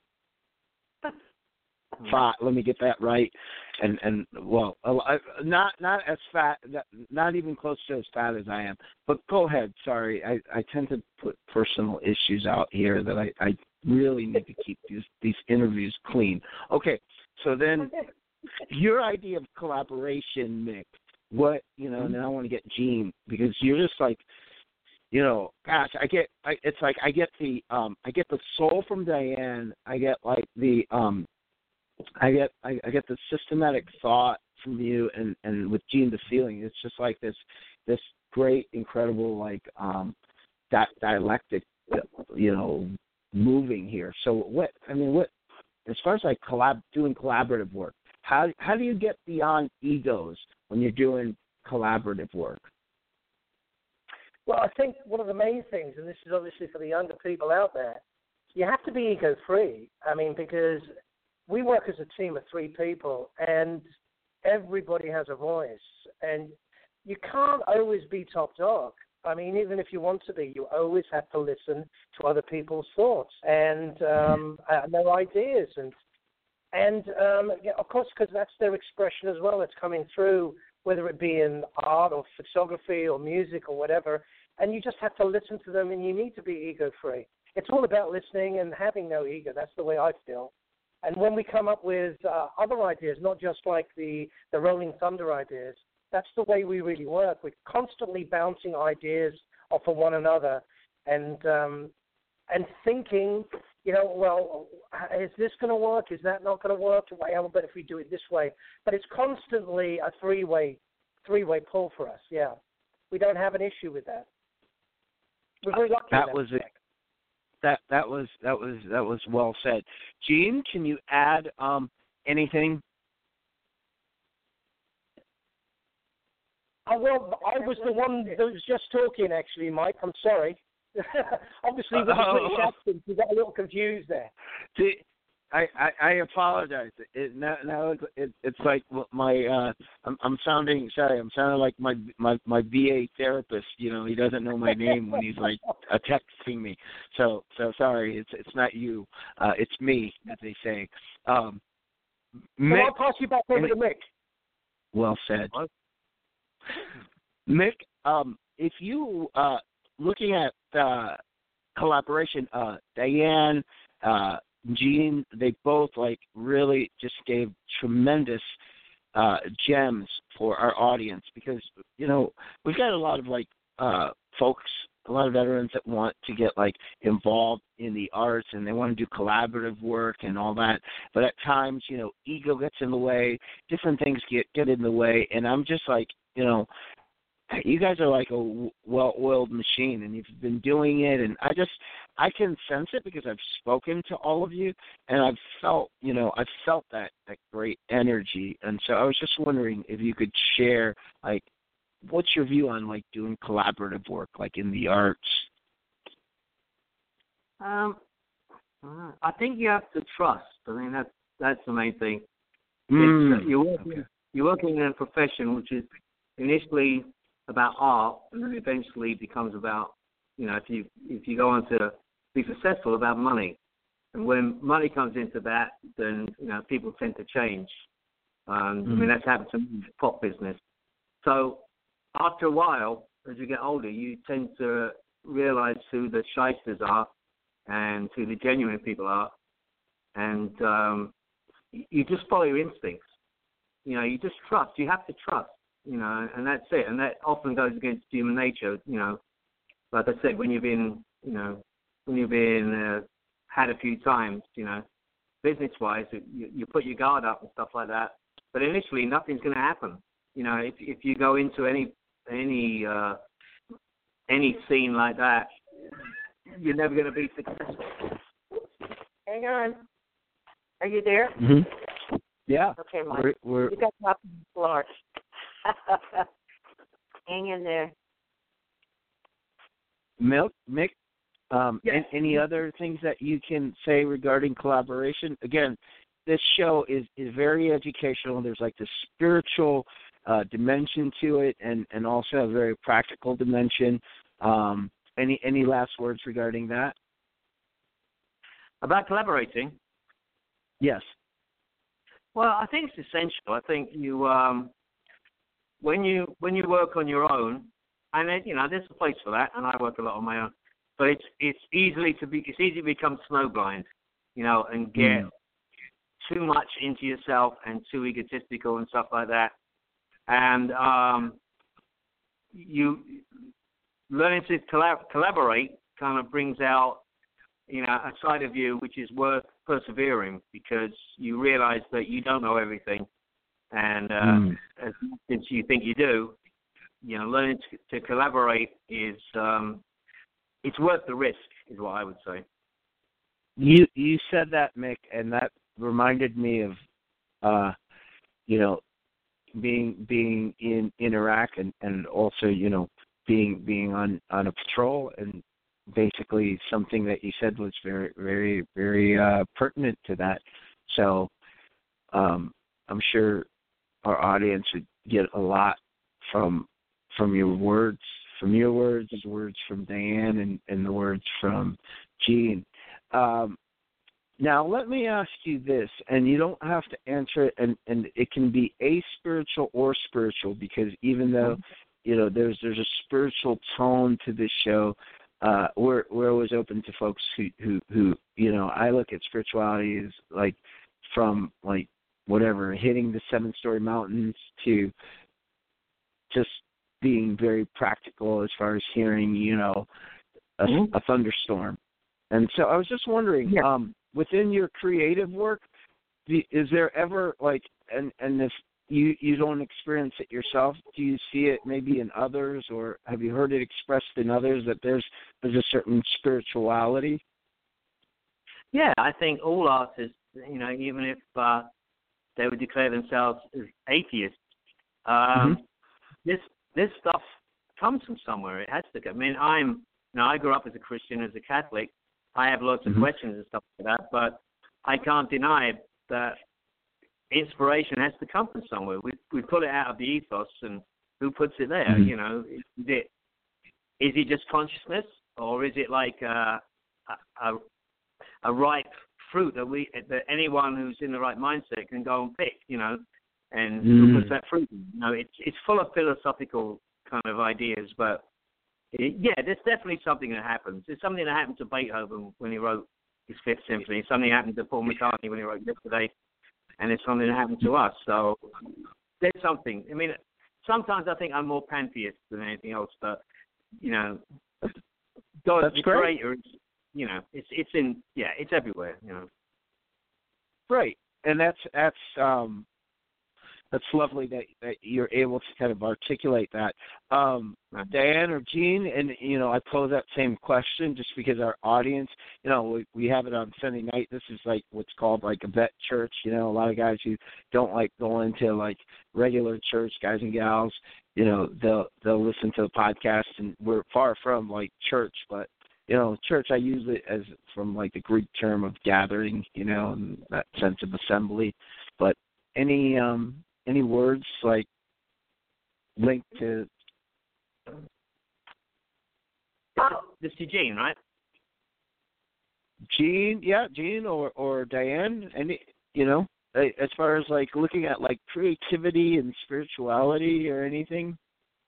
Let me get that right, and well, not as fat, not even close to as fat as I am. But go ahead. Sorry, I tend to put personal issues out here that I really need to keep these interviews clean. Okay, so then your idea of collaboration, Mick. What and then I want to get Gene, because you're just like, gosh, I get the soul from Diane. I get like the I get the systematic thought from you, and with Gene the feeling. It's just like this great, incredible that dialectic, moving here. So what as far as like doing collaborative work, how do you get beyond egos when you're doing collaborative work? Well, I think one of the main things, and this is obviously for the younger people out there, you have to be ego-free. Because we work as a team of 3 people, and everybody has a voice, and you can't always be top dog. Even if you want to be, you always have to listen to other people's thoughts and their ideas, and of course, because that's their expression as well. It's coming through, whether it be in art or photography or music or whatever, and you just have to listen to them, and you need to be ego-free. It's all about listening and having no ego. That's the way I feel. And when we come up with other ideas, not just like the Rolling Thunder ideas, that's the way we really work. We're constantly bouncing ideas off of one another and thinking, well, is this going to work? Is that not going to work? Well, but if we do it this way. But it's constantly a three-way pull for us, yeah. We don't have an issue with that. We're very lucky. That was it. That was well said. Gene, can you add anything? Well, I was the one that was just talking, actually, Mike. I'm sorry. Obviously, with the British accent, you got a little confused there. See, I apologize. Now it's like my I'm sounding like my VA therapist. He doesn't know my name when he's like texting me. So sorry. It's not you. It's me, as they say. Mick, I'll pass you back over to Mick. Well said. Mick, if you looking at collaboration. Diane, Gene, they both like really just gave tremendous gems for our audience because we've got a lot of like folks, a lot of veterans that want to get like involved in the arts and they want to do collaborative work and all that. But at times, ego gets in the way, different things get in the way, and I'm just like, you guys are like a well-oiled machine, and you've been doing it, and I can sense it because I've spoken to all of you, and I've felt that great energy, and so I was just wondering if you could share, like, what's your view on like doing collaborative work, like in the arts? I think you have to trust. I mean, that's the main thing. You're working in a profession which is initially about art, and then eventually becomes about, if you go on to be successful, about money. And when money comes into that, then, people tend to change. I mean, that's happened to me in the pop business. So after a while, as you get older, you tend to realize who the shysters are and who the genuine people are. And you just follow your instincts. You just trust. You have to trust. And that's it. And that often goes against human nature. Like I said, when you've been had a few times, business-wise, you put your guard up and stuff like that. But initially, nothing's going to happen. If you go into any scene like that, you're never going to be successful. Hang on. Are you there? Mm-hmm. Yeah. Okay, Mike. You got top of the floor. Hang in there. Mick, yes. Any other things that you can say regarding collaboration? Again, this show is very educational. There's like this spiritual dimension to it, and also a very practical dimension. Any last words regarding that? About collaborating? Yes. Well, I think it's essential. I think you when you work on your own, and there's a place for that, and I work a lot on my own. But it's easy to become snowblind, and get too much into yourself and too egotistical and stuff like that. And you learning to collaborate kind of brings out, a side of you which is worth persevering, because you realize that you don't know everything, and as much as you think you do, learning to collaborate is it's worth the risk, is what I would say. You said that, Mick, and that reminded me of being in Iraq and also being on a patrol, and basically something that you said was very, very, very pertinent to that. So I'm sure our audience would get a lot from your words, words from Diane, and the words from Gene. Now, let me ask you this, and you don't have to answer it, and it can be aspiritual or spiritual, because even though, there's a spiritual tone to this show, we're always open to folks who I look at spirituality as like from like whatever, hitting the 7-story mountains to just being very practical as far as hearing, a thunderstorm. And so I was just wondering, within your creative work, is there ever like, and if you don't experience it yourself, do you see it maybe in others, or have you heard it expressed in others that there's a certain spirituality? Yeah, I think all artists, even if they would declare themselves as atheists, this stuff comes from somewhere. It has to come. I mean, I grew up as a Christian, as a Catholic. I have lots of questions and stuff like that, but I can't deny that inspiration has to come from somewhere. We pull it out of the ethos, and who puts it there? Is it just consciousness, or is it like a ripe fruit that anyone who's in the right mindset can go and pick? And who puts that fruit in? It's full of philosophical kind of ideas, but Yeah, there's definitely something that happens. There's something that happened to Beethoven when he wrote his Fifth Symphony. Something happened to Paul McCartney when he wrote Yesterday, and there's something that happened to us. So there's something. I mean, sometimes I think I'm more pantheist than anything else, but God, the Creator, it's everywhere. Right, and that's lovely that you're able to kind of articulate that. Diane or Gene, and, I pose that same question just because our audience, we have it on Sunday night. This is like what's called like a vet church. A lot of guys who don't like going to like regular church, guys and gals, they'll listen to the podcast, and we're far from like church, but church, I use it as from like the Greek term of gathering, and that sense of assembly. But any words like linked to? This is Gene, right? Gene, yeah, Gene or Diane. Any, as far as like looking at like creativity and spirituality or anything.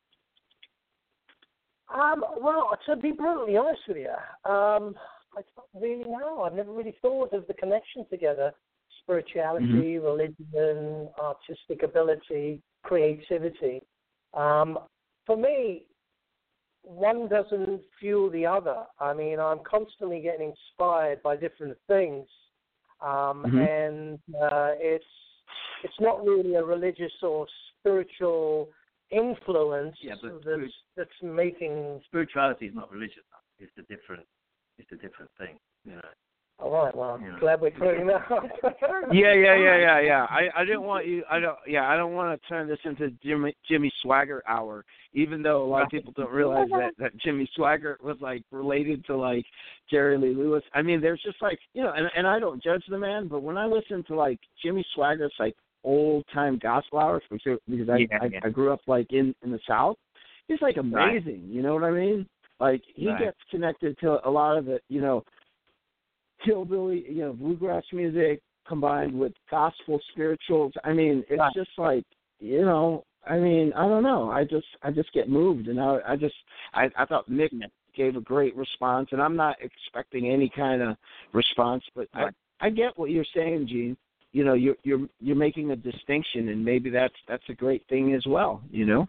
Well, to be brutally honest with you, I don't really know. I've never really thought of the connection together. Spirituality, religion, artistic ability, creativity. For me, one doesn't fuel the other. I mean, I'm constantly getting inspired by different things, and it's not really a religious or spiritual influence that's making. Spirituality is not religious. It's a different thing. All right. Well, glad we're clearing that up. Yeah. I didn't want you. I don't want to turn this into Jimmy Swaggart hour. Even though a lot of people don't realize that Jimmy Swaggart was like related to like Jerry Lee Lewis. I mean, there's just like and I don't judge the man, but when I listen to like Jimmy Swaggart's like old time gospel hours, because I grew up like in the South, he's like amazing. You know what I mean? Like he gets connected to a lot of it. Hillbilly, bluegrass music combined with gospel spirituals. I mean, it's just like, I mean, I don't know. I just get moved, and I thought Mick gave a great response, and I'm not expecting any kind of response, but I get what you're saying, Gene. You're making a distinction, and maybe that's a great thing as well.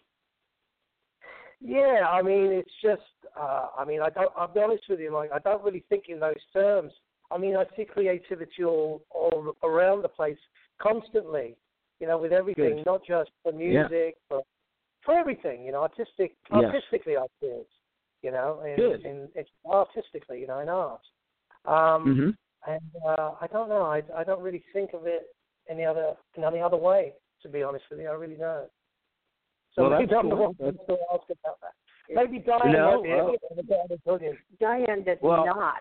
Yeah, I mean, it's just, I'll be honest with you, like, I don't really think in those terms. I mean, I see creativity all around the place constantly, with everything, Good. not just for music, but for everything, artistically I feel, in artistically, in art. And I don't know, I don't really think of it any other way, to be honest with you, I really don't. So maybe I'm the wrong person to ask about that. Maybe Diane might be able to. Diane does not.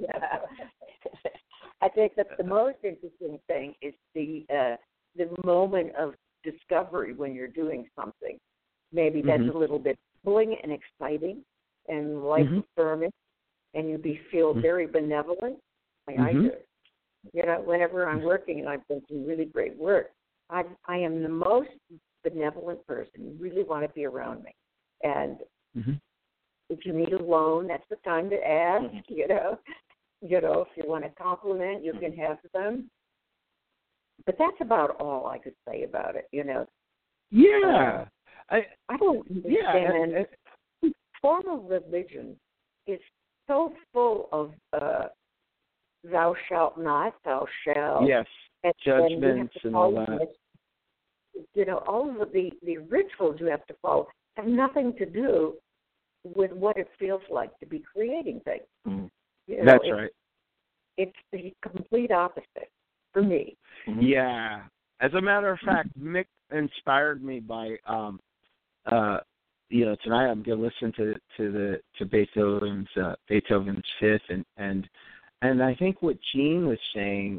I think that the most interesting thing is the moment of discovery when you're doing something. Maybe that's a little bit thrilling and exciting and life-affirming, and you feel very benevolent, like I do. Whenever I'm working and I've done some really great work, I am the most benevolent person. You really want to be around me. And if you need a loan, that's the time to ask, if you want a compliment, you can have them. But that's about all I could say about it, Yeah. I don't understand. Formal religion is so full of thou shalt not, thou shalt. Yes, judgments and all that. All of the rituals you have to follow have nothing to do with what it feels like to be creating things. That's right. It's the complete opposite for me. Yeah. As a matter of fact, Mick inspired me by, tonight I'm going to listen to Beethoven's Fifth, and I think what Gene was saying,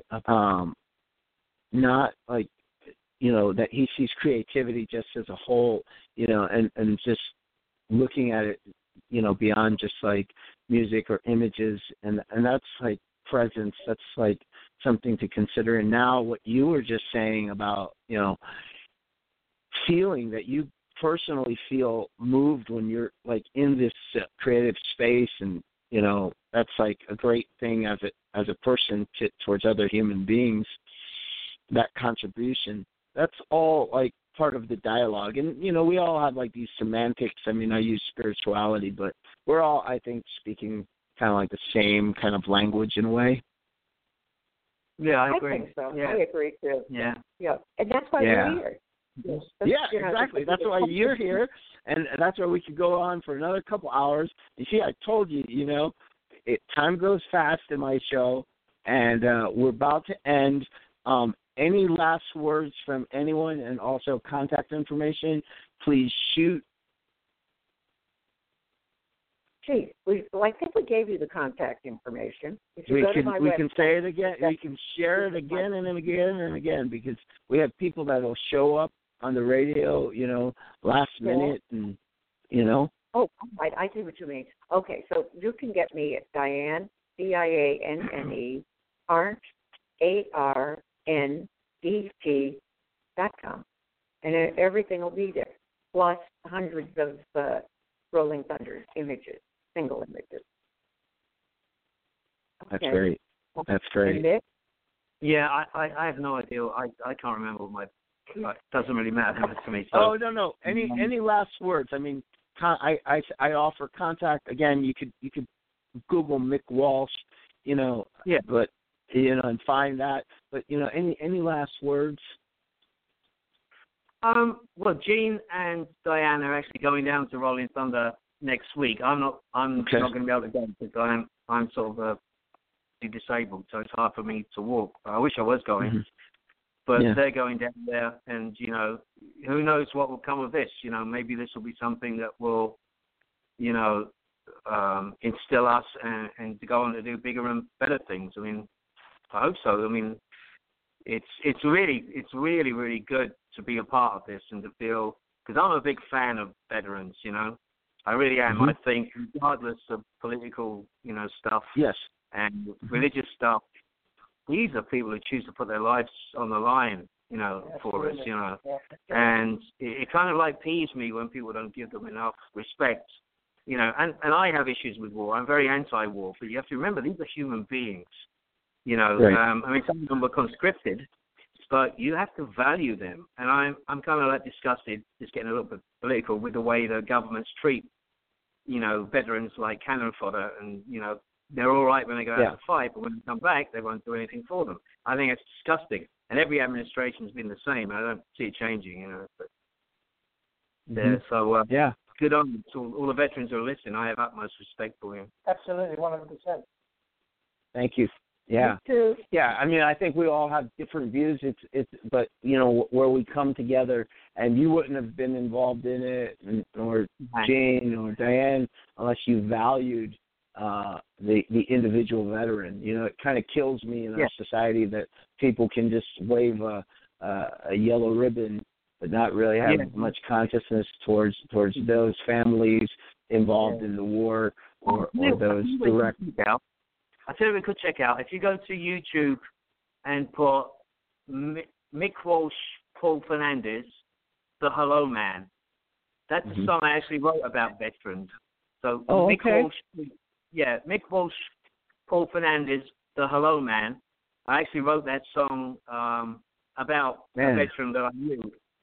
not like, that he sees creativity just as a whole, and just looking at it, beyond just like music or images, and that's like presence. That's like something to consider. And now what you were just saying about, feeling that you personally feel moved when you're like in this creative space, and you know that's like a great thing as a person towards other human beings. That contribution, that's all like part of the dialogue. And you know, we all have like these semantics. I mean, I use spirituality, but we're all, I think, speaking kind of like the same kind of language in a way. Yeah, I agree. I think so. Yeah. I agree too. Yeah. Yeah, and that's why we're here. Yeah, You know, exactly. That's why you're here, and that's why we could go on for another couple hours. You see, I told you, you know, time goes fast in my show, and we're about to end. Any last words from anyone, and also contact information, please shoot. Gee, I think we gave you the contact information. If you We go to my can website, say it again. We can share it again and again and again, because we have people that will show up on the radio, you know, last minute, and you know. Oh, right. I see what you mean. Okay, so you can get me at Diane, DIANNE, Arndt, ARNDT.com, and everything will be there, plus hundreds of Rolling Thunder images, single images. That's great. That's great. And Nick? Yeah, I have no idea. I can't remember what my. It doesn't really matter to me. So. Oh no. Any last words? I mean, I offer contact. Again, you could Google Mick Walsh, you know. Yeah. But you know, and find that. But you know, any last words? Well, Gene and Diane are actually going down to Rolling Thunder next week. I'm not going to be able to go because I'm sort of disabled, so it's hard for me to walk. I wish I was going. Mm-hmm. But they're going down there, and, you know, who knows what will come of this. You know, maybe this will be something that will, you know, instill us and to go on to do bigger and better things. I mean, I hope so. I mean, it's really, really good to be a part of this and to feel, because I'm a big fan of veterans, you know. I really am. Mm-hmm. I think regardless of political, you know, stuff and religious stuff, these are people who choose to put their lives on the line, you know, for us, you know. And it kind of like peeves me when people don't give them enough respect, you know. And I have issues with war. I'm very anti-war, but you have to remember these are human beings, you know. Right. I mean, some of them were conscripted, but you have to value them. And I'm kind of like disgusted, just getting a little bit political, with the way the governments treat, you know, veterans like cannon fodder, and, you know, they're all right when they go out to fight, but when they come back, they won't do anything for them. I think it's disgusting. And every administration's been the same. I don't see it changing, you know. But so, good on to all the veterans who are listening. I have utmost respect for you. Absolutely, 100%. Thank you. Yeah. Me too. Yeah, I mean, I think we all have different views. But you know, where we come together, and you wouldn't have been involved in it, or Jane or Diane, unless you valued the individual veteran. You know, it kind of kills me in our society that people can just wave a yellow ribbon, but not really have much consciousness towards those families involved in the war, or those direct. I tell you, we could check out if you go to YouTube and put Mick Walsh, Paul Fernandez, The Hello Man. That's a song I actually wrote about veterans. So Mick Walsh, Mick Walsh, Paul Fernandez, The Hello Man. I actually wrote that song about a veteran that I knew.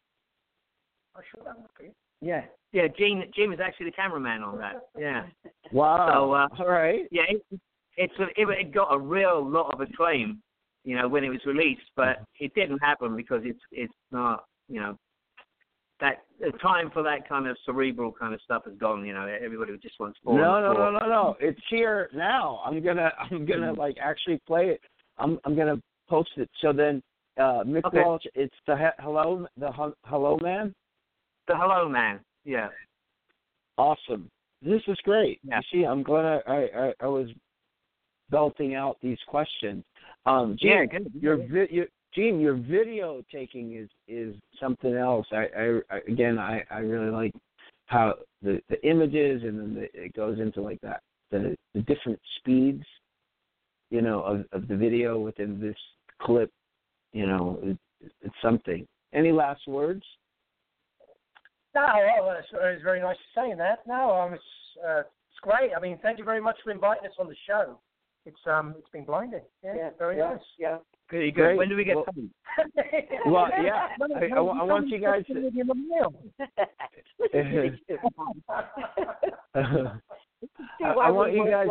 Yeah, Gene was actually the cameraman on that. Yeah. Wow. So, all right. Yeah, it got a real lot of acclaim, you know, when it was released, but it didn't happen because it's not, you know, that the time for that kind of cerebral kind of stuff is gone. You know, everybody just wants more. No. It's here now. I'm gonna like actually play it. I'm gonna post it. So then, Mick Walsh, it's the Hello Man. The Hello Man. Yeah. Awesome. This is great. Yeah. You see, I'm glad I was belting out these questions. Gene, Gene, your video taking is something else. I really like how the images, and then it goes into like that the different speeds, you know, of the video within this clip. You know, it's something. Any last words? No, well, it's very nice to say that. No, it's great. I mean, thank you very much for inviting us on the show. It's been blinding. Yeah, very nice. Yeah. Good. When do we get time? Well, yeah. I want you guys to. I want you guys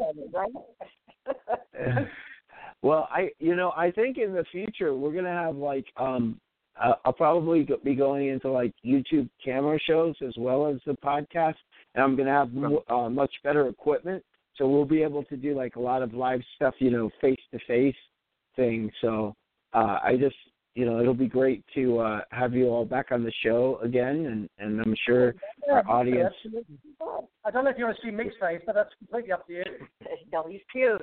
to. Well, I think in the future we're gonna have like I'll probably be going into like YouTube camera shows as well as the podcast, and I'm gonna have much better equipment, so we'll be able to do like a lot of live stuff, face to face things. So I just, it'll be great to have you all back on the show again, and I'm sure our audience. I don't know if you want to see Mick's face, but that's completely up to you. No, he's cute.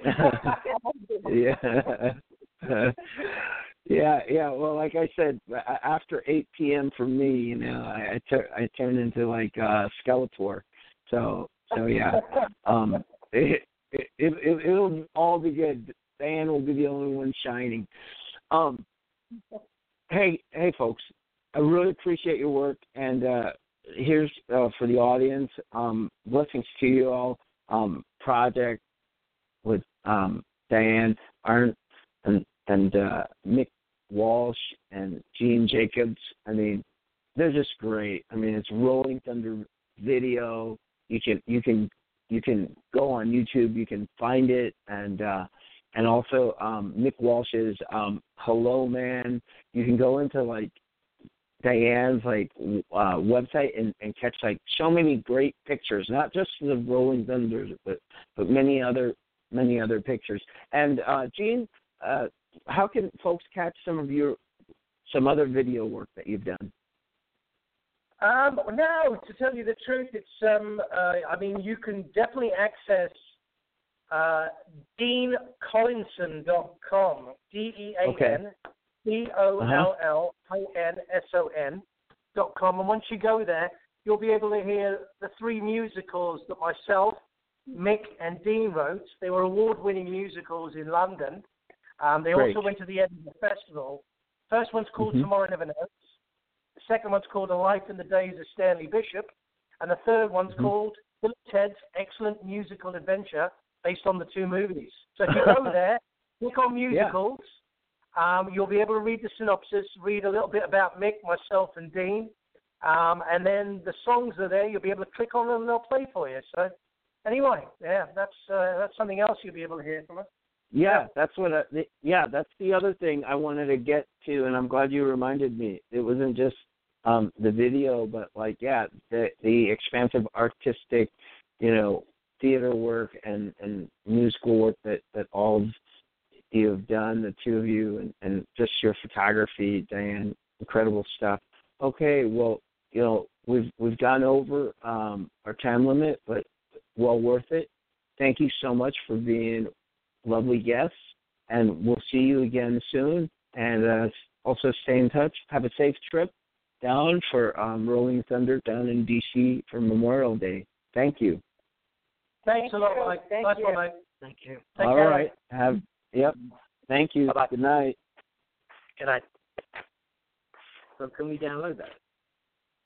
Yeah. Well, like I said, after 8 p.m. for me, I turn into like Skeletor. So yeah. It'll all be good. Diane will be the only one shining. Hey, folks, I really appreciate your work, and here's for the audience. Blessings to you all. Project with Diane Arndt and Mick Walsh and Gene Jacobs. I mean, they're just great. I mean, it's Rolling Thunder video. You can go on YouTube. You can find it, and also Mick Walsh's Hello Man. You can go into like Diane's website and catch like so many great pictures, not just the Rolling Thunders, but many other pictures. And Gene, how can folks catch some other video work that you've done? No, to tell you the truth, it's you can definitely access DeanCollinson.com, DeanCollinson.com, and once you go there, you'll be able to hear the 3 musicals that myself, Mick, and Dean wrote. They were award-winning musicals in London. They Great. also went to the Edinburgh Festival. First one's called Tomorrow Never Knows. The second one's called A Life in the Days of Stanley Bishop. And the third one's called Bill and Ted's Excellent Musical Adventure, based on the 2 movies. So if you go there, click on musicals, you'll be able to read the synopsis, read a little bit about Mick, myself, and Dean. And then the songs are there. You'll be able to click on them and they'll play for you. So anyway, that's something else you'll be able to hear from us. Yeah, that's that's the other thing I wanted to get to, and I'm glad you reminded me. It wasn't just the video, but the expansive artistic, theater work and musical work that all of you have done, the 2 of you, and just your photography, Diane, incredible stuff. Okay, well, we've gone over our time limit, but well worth it. Thank you so much for being lovely guests, and we'll see you again soon. And also stay in touch. Have a safe trip down for Rolling Thunder down in D.C. for Memorial Day. Thank you. Thanks a lot, Mike. Thank you. Mike. Thank you. All right. Thank you. Bye-bye. Good night. Good night. So can we download that?